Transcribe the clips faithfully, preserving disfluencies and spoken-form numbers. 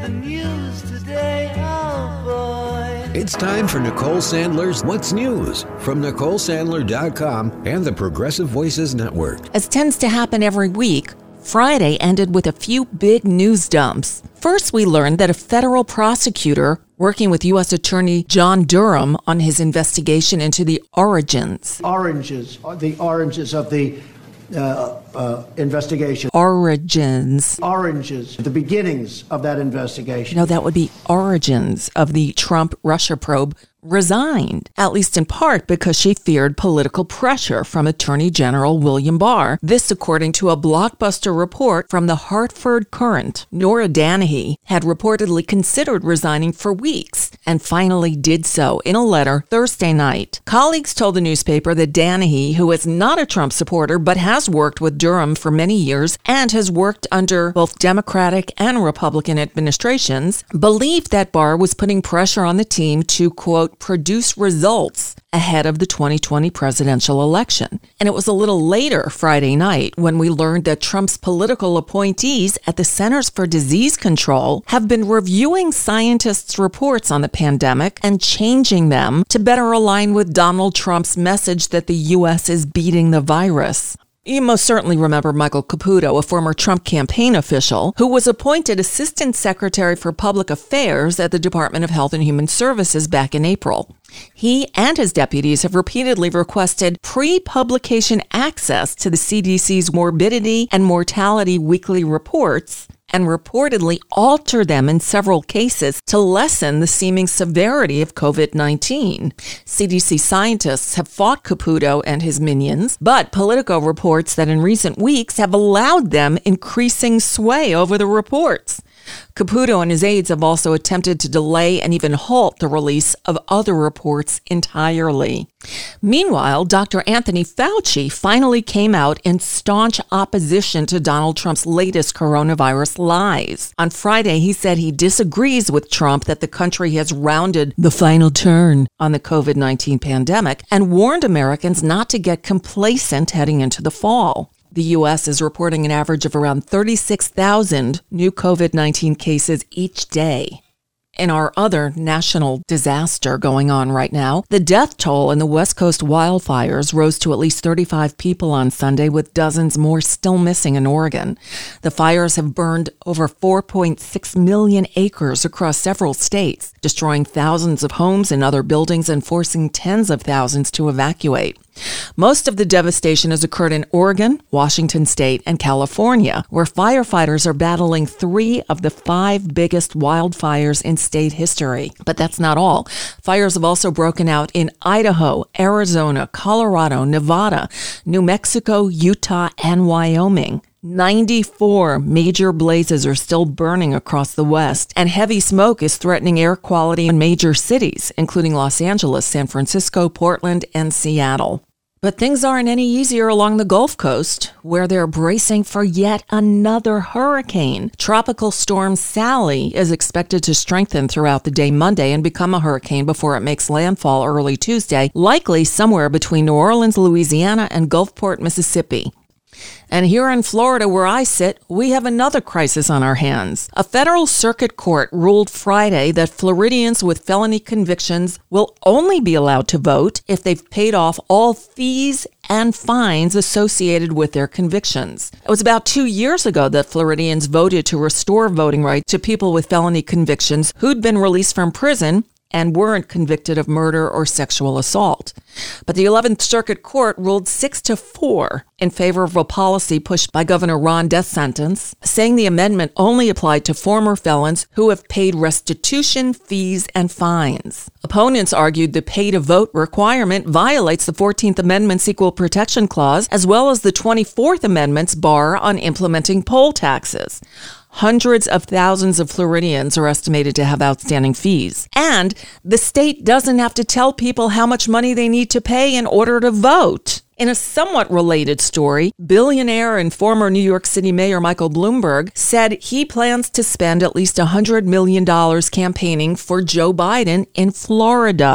the news today, oh boy. It's time for Nicole Sandler's What's News from Nicole Sandler dot com and the Progressive Voices Network. As tends to happen every week, Friday ended with a few big news dumps. First, we learned that a federal prosecutor working with U S Attorney John Durham on his investigation into the origins. Oranges, the oranges of the uh, uh, investigation. Origins. Oranges, the beginnings of that investigation. No, that would be origins of the Trump-Russia probe. Resigned, at least in part because she feared political pressure from Attorney General William Barr. This according to a blockbuster report from the Hartford Courant. Nora Danahy had reportedly considered resigning for weeks and finally did so in a letter Thursday night. Colleagues told the newspaper that Danahy, who is not a Trump supporter but has worked with Durham for many years and has worked under both Democratic and Republican administrations, believed that Barr was putting pressure on the team to, quote, produce results ahead of the twenty twenty presidential election. And it was a little later Friday night when we learned that Trump's political appointees at the Centers for Disease Control have been reviewing scientists' reports on the pandemic and changing them to better align with Donald Trump's message that the U S is beating the virus. You most certainly remember Michael Caputo, a former Trump campaign official, who was appointed Assistant Secretary for Public Affairs at the Department of Health and Human Services back in April. He and his deputies have repeatedly requested pre-publication access to the C D C's morbidity and mortality weekly reports and reportedly alter them in several cases to lessen the seeming severity of covid nineteen. C D C scientists have fought Caputo and his minions, but Politico reports that in recent weeks have allowed them increasing sway over the reports. Caputo and his aides have also attempted to delay and even halt the release of other reports entirely. Meanwhile, Doctor Anthony Fauci finally came out in staunch opposition to Donald Trump's latest coronavirus lies. On Friday, he said he disagrees with Trump that the country has rounded the final turn on the covid nineteen pandemic and warned Americans not to get complacent heading into the fall. The U S is reporting an average of around thirty-six thousand new covid nineteen cases each day. In our other national disaster going on right now, the death toll in the West Coast wildfires rose to at least thirty-five people on Sunday, with dozens more still missing in Oregon. The fires have burned over four point six million acres across several states, destroying thousands of homes and other buildings and forcing tens of thousands to evacuate. Most of the devastation has occurred in Oregon, Washington State, and California, where firefighters are battling three of the five biggest wildfires in state history. But that's not all. Fires have also broken out in Idaho, Arizona, Colorado, Nevada, New Mexico, Utah, and Wyoming. ninety-four major blazes are still burning across the West, and heavy smoke is threatening air quality in major cities, including Los Angeles, San Francisco, Portland, and Seattle. But things aren't any easier along the Gulf Coast, where they're bracing for yet another hurricane. Tropical Storm Sally is expected to strengthen throughout the day Monday and become a hurricane before it makes landfall early Tuesday, likely somewhere between New Orleans, Louisiana, and Gulfport, Mississippi. And here in Florida, where I sit, we have another crisis on our hands. A federal circuit court ruled Friday that Floridians with felony convictions will only be allowed to vote if they've paid off all fees and fines associated with their convictions. It was about two years ago that Floridians voted to restore voting rights to people with felony convictions who'd been released from prison and weren't convicted of murder or sexual assault. But the eleventh Circuit Court ruled six to four in favor of a policy pushed by Governor Ron DeSantis, saying the amendment only applied to former felons who have paid restitution, fees, and fines. Opponents argued the pay-to-vote requirement violates the fourteenth Amendment's Equal Protection Clause, as well as the twenty-fourth Amendment's bar on implementing poll taxes. Hundreds of thousands of Floridians are estimated to have outstanding fees. And the state doesn't have to tell people how much money they need to pay in order to vote. In a somewhat related story, billionaire and former New York City Mayor Michael Bloomberg said he plans to spend at least one hundred million dollars campaigning for Joe Biden in Florida.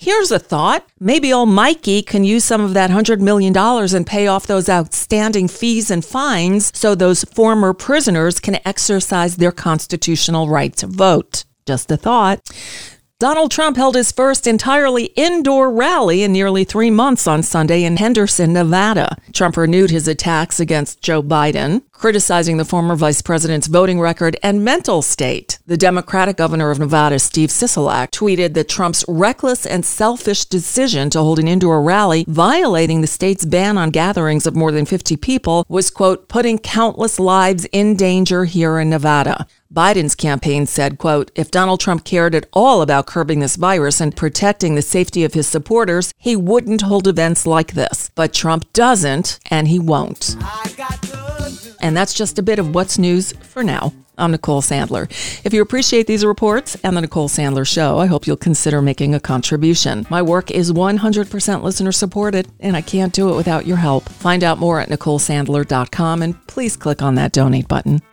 Here's a thought. Maybe old Mikey can use some of that one hundred million dollars and pay off those outstanding fees and fines so those former prisoners can exercise their constitutional right to vote. Just a thought. Donald Trump held his first entirely indoor rally in nearly three months on Sunday in Henderson, Nevada. Trump renewed his attacks against Joe Biden, criticizing the former vice president's voting record and mental state. The Democratic governor of Nevada, Steve Sisolak, tweeted that Trump's reckless and selfish decision to hold an indoor rally, violating the state's ban on gatherings of more than fifty people, was, quote, putting countless lives in danger here in Nevada. Biden's campaign said, quote, if Donald Trump cared at all about curbing this virus and protecting the safety of his supporters, he wouldn't hold events like this. But Trump doesn't, and he won't. And that's just a bit of what's news for now. I'm Nicole Sandler. If you appreciate these reports and the Nicole Sandler Show, I hope you'll consider making a contribution. My work is one hundred percent listener supported, and I can't do it without your help. Find out more at Nicole Sandler dot com, and please click on that donate button.